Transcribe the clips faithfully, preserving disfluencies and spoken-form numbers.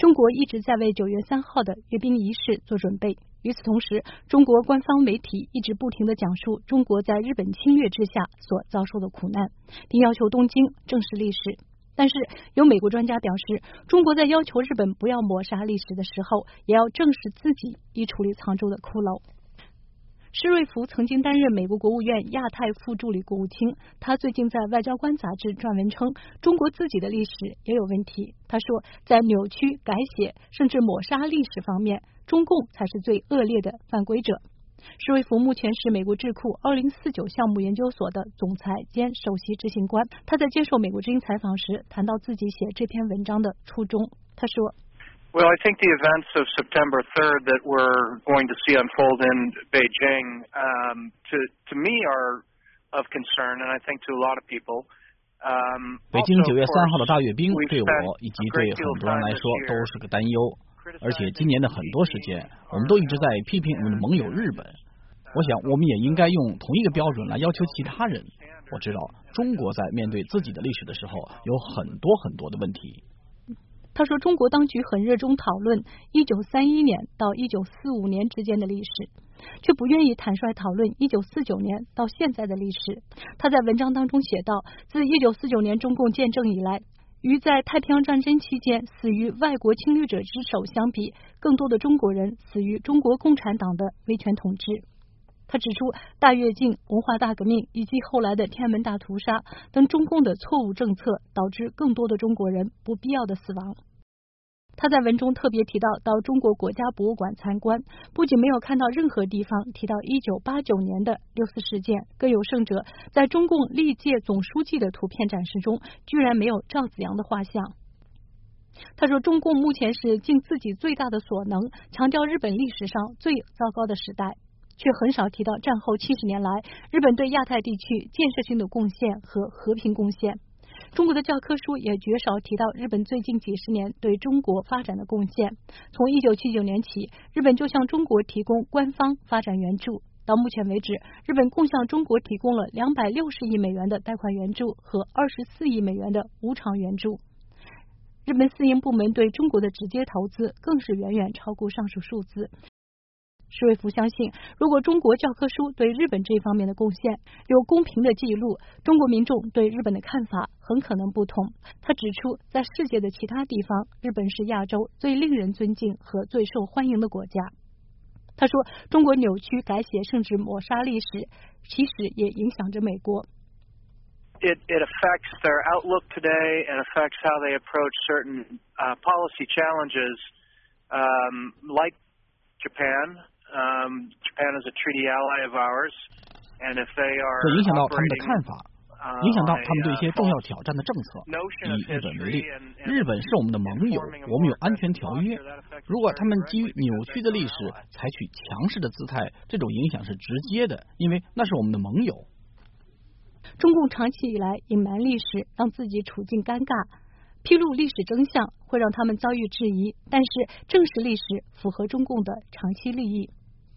中国一直在为九月三号的阅兵仪式做准备。与此同时，中国官方媒体一直不停地讲述中国在日本侵略之下所遭受的苦难，并要求东京正视历史。但是有美国专家表示，中国在要求日本不要抹杀历史的时候，也要正视自己已处理藏住的骷髅。施瑞福曾经担任美国国务院亚太副助理国务卿，他最近在《外交官》杂志撰文称，中国自己的历史也有问题。他说，在扭曲、改写甚至抹杀历史方面，中共才是最恶劣的犯规者。施瑞福目前是美国智库二零四九项目研究所的总裁兼首席执行官。他在接受美国之音采访时谈到自己写这篇文章的初衷。他说 Well, I think the events of September third that we're going to see unfold in Beijing, um, to, to me are of concern, and I think to a lot of people. Um, 北京九月三号的大阅兵对我以及对很多人来说都是个担忧，而且今年的很多时间，我们都一直在批评我们的盟友日本。我想，我们也应该用同一个标准来要求其他人。我知道，中国在面对自己的历史的时候，有很多很多的问题。 他说，中国当局很热衷讨论一九三一年到一九四五年之间的历史，却不愿意坦率讨论一九四九年到现在的历史。他在文章当中写道，自一九四九年中共建政以来，与在太平洋战争期间死于外国侵略者之手相比，更多的中国人死于中国共产党的威权统治。他指出，大跃进、文化大革命以及后来的天安门大屠杀等中共的错误政策，导致更多的中国人不必要的死亡。他在文中特别提到，到中国国家博物馆参观，不仅没有看到任何地方提到一九八九年的六四事件，更有甚者，在中共历届总书记的图片展示中，居然没有赵紫阳的画像。他说，中共目前是尽自己最大的所能，强调日本历史上最糟糕的时代，却很少提到战后七十年来日本对亚太地区建设性的贡献和和平贡献。中国的教科书也绝少提到日本最近几十年对中国发展的贡献。从一九七九年起，日本就向中国提供官方发展援助。到目前为止，日本共向中国提供了两百六十亿美元的贷款援助和二十四亿美元的无偿援助。日本私营部门对中国的直接投资更是远远超过上述数字。施瑞福相信，如果中国教科书对日本这方面的贡献有公平的记录，中国民众对日本的看法很可能不同。他指出，在世界的其他地方，日本是亚洲最令人尊敬和最受欢迎的国家。他说，中国扭曲、改写甚至抹杀历史，其实也影响着美国。 It, it affects their outlook today and affects how they approach certain uh, policy challenges, um, like Japan.Um, Japan is a treaty ally of ours, and if they are 会影响到他们的看法，影响到他们对一些重要挑战的政策。以日本为例，日本是我们的盟友，我们有安全条约。如果他们基于扭曲的历史采取强势的姿态，这种影响是直接的，因为那是我们的盟友。 中共长期以来隐瞒历史，让自己处境尴尬。披露历史真相会让他们遭遇质疑，但是正视历史符合中共的长期利益。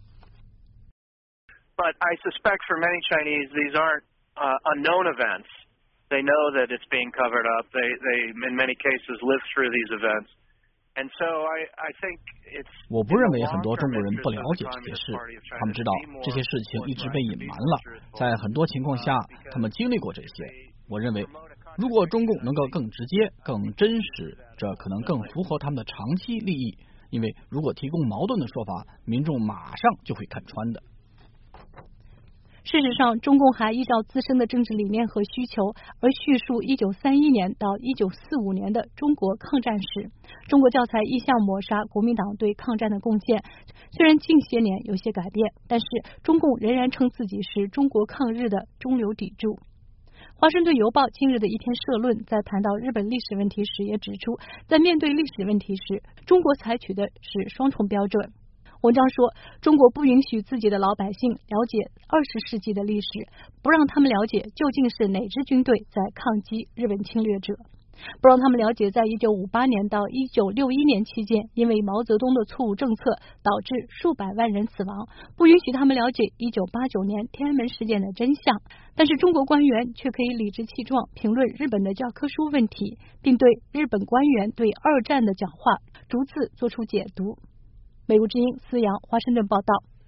But I suspect for many Chinese, these aren't uh, unknown events. They know that it's being covered up. They, they, in many cases, live through these events. And so I, I think it's. 我不认为很多中国人不了解这些事，他们知道这些事情一直被隐瞒了，在很多情况下，他们经历过这些。我认为，如果中共能够更直接、更真实，这可能更符合他们的长期利益。因为如果提供矛盾的说法，民众马上就会看穿的。 事实上，中共还依照自身的政治理念和需求而叙述一九三一年到一九四五年的中国抗战史。中国教材一向抹杀国民党对抗战的贡献，虽然近些年有些改变，但是中共仍然称自己是中国抗日的中流砥柱。华盛顿邮报近日的一篇社论在谈到日本历史问题时也指出，在面对历史问题时，中国采取的是双重标准。文章说，中国不允许自己的老百姓了解二十世纪的历史，不让他们了解究竟是哪支军队在抗击日本侵略者。 不让他们了解在一九五八年到一九六一年期间，因为毛泽东的错误政策导致数百万人死亡，不允许他们了解一九八九年天安门事件的真相。但是中国官员却可以理直气壮评论日本的教科书问题，并对日本官员对二战的讲话逐字做出解读。美国之音思阳华盛顿报道。